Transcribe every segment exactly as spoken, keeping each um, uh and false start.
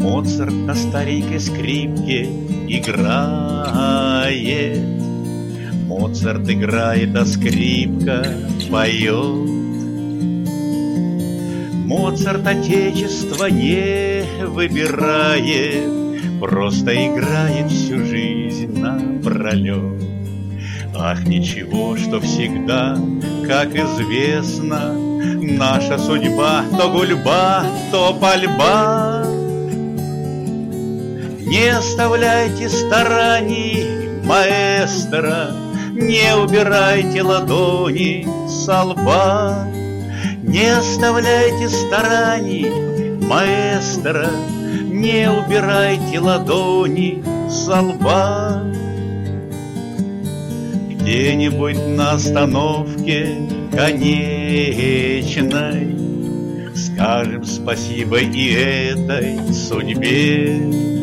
Моцарт на старенькой скрипке играет. Моцарт играет, а скрипка поет. Моцарт отечество не выбирает, просто играет всю жизнь напролет. Ах, ничего, что всегда, как известно, наша судьба то гульба, то пальба. Не оставляйте стараний, маэстро, не убирайте ладони со лба. Не оставляйте стараний, маэстро, не убирайте ладони со лба. Где-нибудь на остановке конечной скажем спасибо и этой судьбе.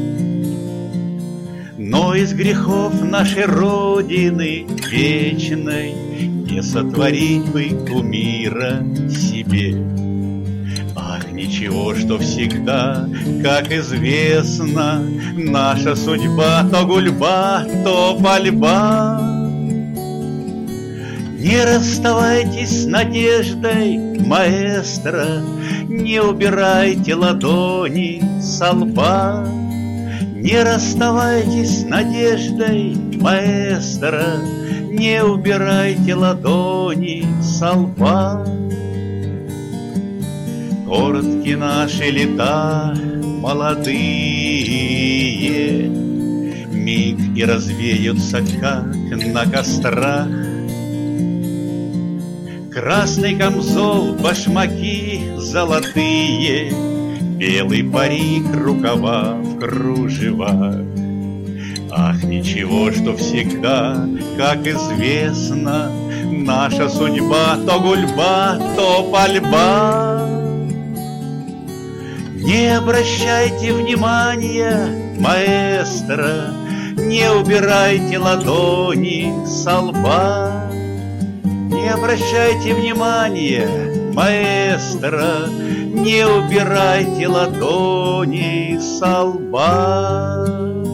Но из грехов нашей Родины вечной не сотворить бы кумира себе. Ах, ничего, что всегда, как известно, наша судьба то гульба, то пальба. Не расставайтесь с надеждой, маэстро, не убирайте ладони со лба. Не расставайтесь с надеждой, маэстро, не убирайте ладони со лба. Коротки наши лета молодые, миг и развеются, как на кострах. Красный камзол, башмаки золотые, белый парик, рукава в кружевах. Ах, ничего, что всегда, как известно, наша судьба то гульба, то пальба. Не обращайте внимания, маэстро, не убирайте ладони со лба. Не обращайте внимания, маэстро, не убирайте ладони со лба.